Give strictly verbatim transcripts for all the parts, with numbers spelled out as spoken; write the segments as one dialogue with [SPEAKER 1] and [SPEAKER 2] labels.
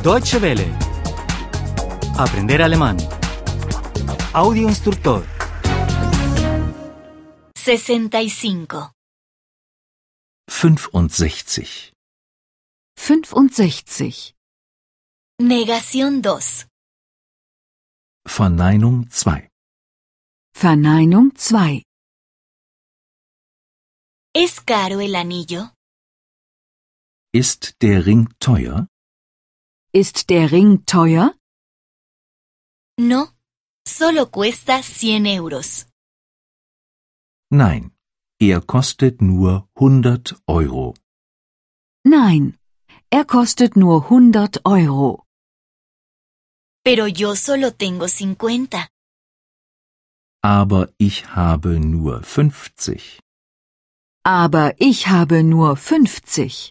[SPEAKER 1] Deutsche Welle. Aprender alemán. Audio instructor.
[SPEAKER 2] sesenta y cinco.
[SPEAKER 3] fünfundsechzig.
[SPEAKER 4] fünfundsechzig.
[SPEAKER 2] Negación dos.
[SPEAKER 3] Verneinung zwei.
[SPEAKER 4] Verneinung zwei.
[SPEAKER 2] ¿Es caro el anillo?
[SPEAKER 3] Ist der Ring teuer?
[SPEAKER 4] Ist der Ring teuer?
[SPEAKER 2] No, solo cuesta cien euros.
[SPEAKER 3] Nein, er kostet nur hundert Euro.
[SPEAKER 4] Nein, er kostet nur hundert Euro.
[SPEAKER 2] Pero yo solo tengo cincuenta.
[SPEAKER 3] Aber ich habe nur fünfzig.
[SPEAKER 4] Aber ich habe nur fünfzig.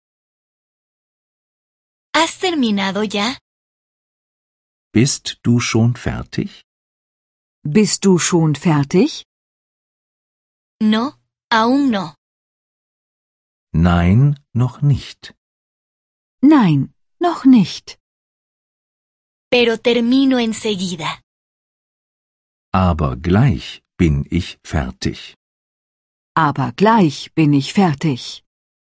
[SPEAKER 2] ¿Has terminado ya?
[SPEAKER 3] Bist du schon fertig?
[SPEAKER 4] Bist du schon fertig?
[SPEAKER 2] No, aún no.
[SPEAKER 3] Nein, noch nicht.
[SPEAKER 4] Nein, noch nicht.
[SPEAKER 2] Pero termino enseguida.
[SPEAKER 3] Aber gleich bin ich fertig.
[SPEAKER 4] Aber gleich bin ich fertig.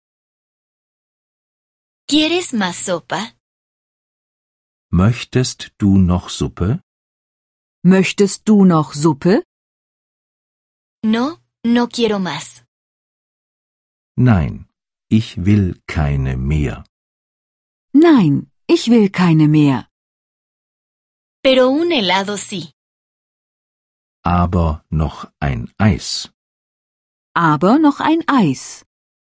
[SPEAKER 2] ¿Quieres más sopa?
[SPEAKER 3] Möchtest du noch Suppe?
[SPEAKER 4] Möchtest du noch Suppe?
[SPEAKER 2] No, no quiero más.
[SPEAKER 3] Nein, ich will keine mehr.
[SPEAKER 4] Nein, ich will keine mehr.
[SPEAKER 2] Pero un helado sí.
[SPEAKER 3] Aber noch ein Eis.
[SPEAKER 4] Aber noch ein Eis.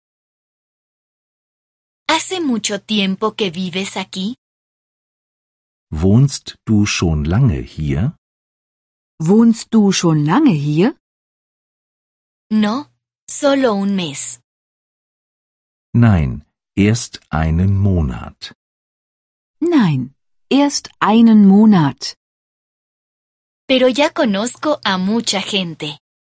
[SPEAKER 2] ¿Hace mucho tiempo que vives aquí?
[SPEAKER 3] Wohnst du schon lange hier?
[SPEAKER 4] Wohnst du schon lange hier?
[SPEAKER 2] No, solo un mes.
[SPEAKER 3] Nein, erst einen Monat.
[SPEAKER 4] Nein, erst einen Monat.
[SPEAKER 2] Pero ya conozco a mucha gente.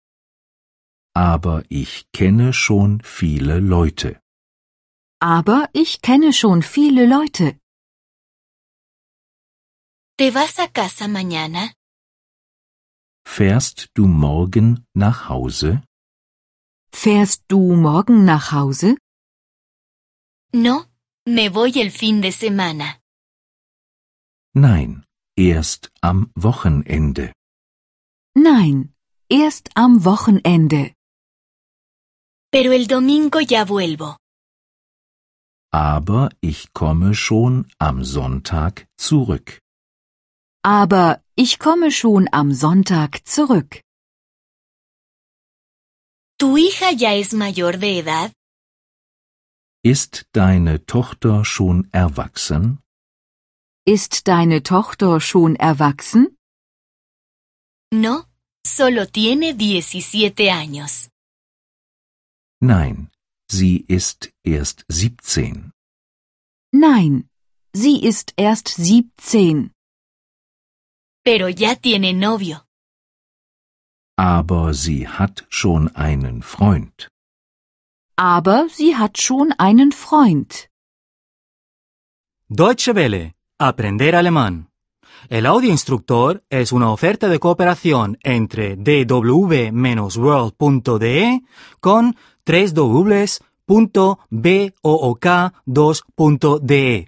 [SPEAKER 3] Aber ich kenne schon viele Leute.
[SPEAKER 4] Aber ich kenne schon viele Leute.
[SPEAKER 2] ¿Te vas a casa mañana?
[SPEAKER 3] Fährst du morgen nach Hause?
[SPEAKER 4] Fährst du morgen nach Hause?
[SPEAKER 2] No, me voy el fin de semana.
[SPEAKER 3] Nein, erst am Wochenende.
[SPEAKER 4] Nein, erst am Wochenende.
[SPEAKER 2] Pero el domingo ya vuelvo.
[SPEAKER 3] Aber ich komme schon am Sonntag zurück.
[SPEAKER 4] Aber ich komme schon am Sonntag zurück.
[SPEAKER 2] ¿Tu hija ya es mayor de edad?
[SPEAKER 3] Ist deine Tochter schon erwachsen?
[SPEAKER 4] Ist deine Tochter schon erwachsen?
[SPEAKER 2] No, solo tiene diecisiete años.
[SPEAKER 3] Nein, sie ist erst siebzehn.
[SPEAKER 4] Nein, sie ist erst siebzehn.
[SPEAKER 2] Pero ya tiene novio.
[SPEAKER 3] Aber sie hat schon einen Freund.
[SPEAKER 4] Aber sie hat schon einen Freund.
[SPEAKER 1] Deutsche Welle. Aprender alemán. El audio instructor es una oferta de cooperación entre d w world punto d e con doble u doble u doble u punto book dos punto d e.